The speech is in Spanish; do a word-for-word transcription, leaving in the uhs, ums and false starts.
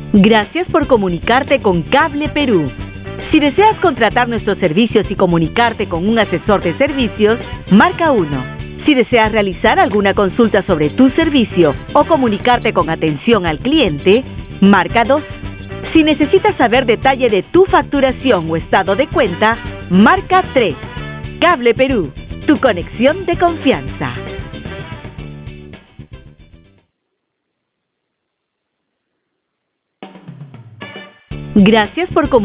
Gracias por comunicarte con Cable Perú. Si deseas contratar nuestros servicios y comunicarte con un asesor de servicios, marca uno. Si deseas realizar alguna consulta sobre tu servicio o comunicarte con atención al cliente, marca dos. Si necesitas saber detalle de tu facturación o estado de cuenta, marca tres. Cable Perú, tu conexión de confianza. Gracias por comunicarse.